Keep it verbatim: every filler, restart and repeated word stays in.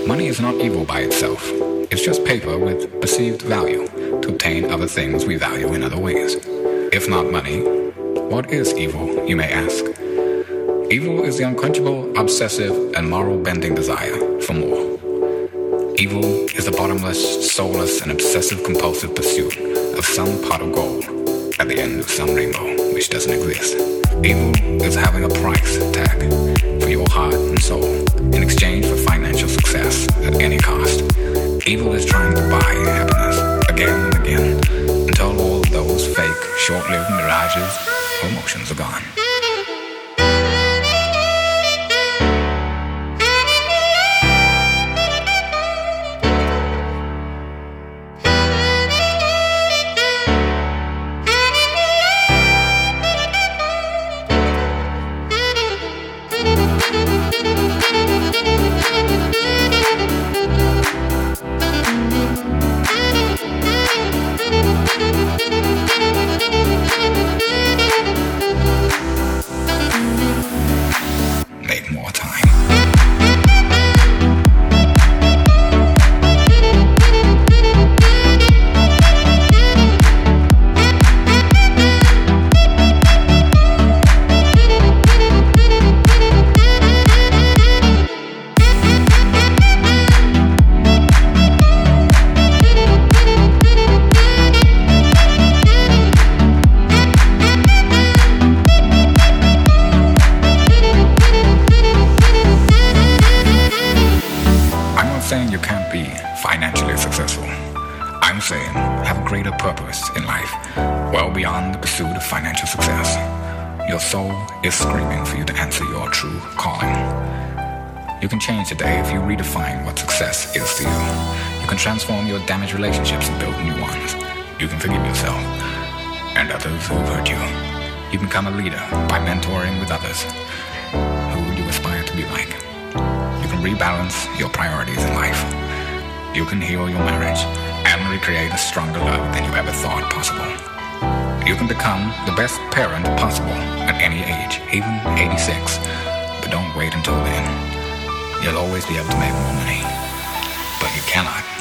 Money is not evil by itself. It's just paper with perceived value to obtain other things we value in other ways. If not money, what is evil, you may ask? Evil is the unquenchable, obsessive, and moral-bending desire for more. Evil is the bottomless, soulless, and obsessive-compulsive pursuit of some pot of gold at the end of some rainbow which doesn't exist. Evil is having a price tag for your heart and soul in exchange for financial success at any cost. Evil is trying to buy happiness again and again until all those fake, short-lived mirages or emotions are gone. Make more time. Saying you can't be financially successful. I'm saying have a greater purpose in life, well beyond the pursuit of financial success. Your soul is screaming for you to answer your true calling. You can change today if you redefine what success is to you. You can transform your damaged relationships and build new ones. You can forgive yourself and others who have hurt you. You can become a leader by mentoring with others. Who would you aspire to be like? You can rebalance your priorities in life. You can heal your marriage and recreate a stronger love than you ever thought possible. You can become the best parent possible at any age, even eighty-six. But don't wait until then. You'll always be able to make more money, but you cannot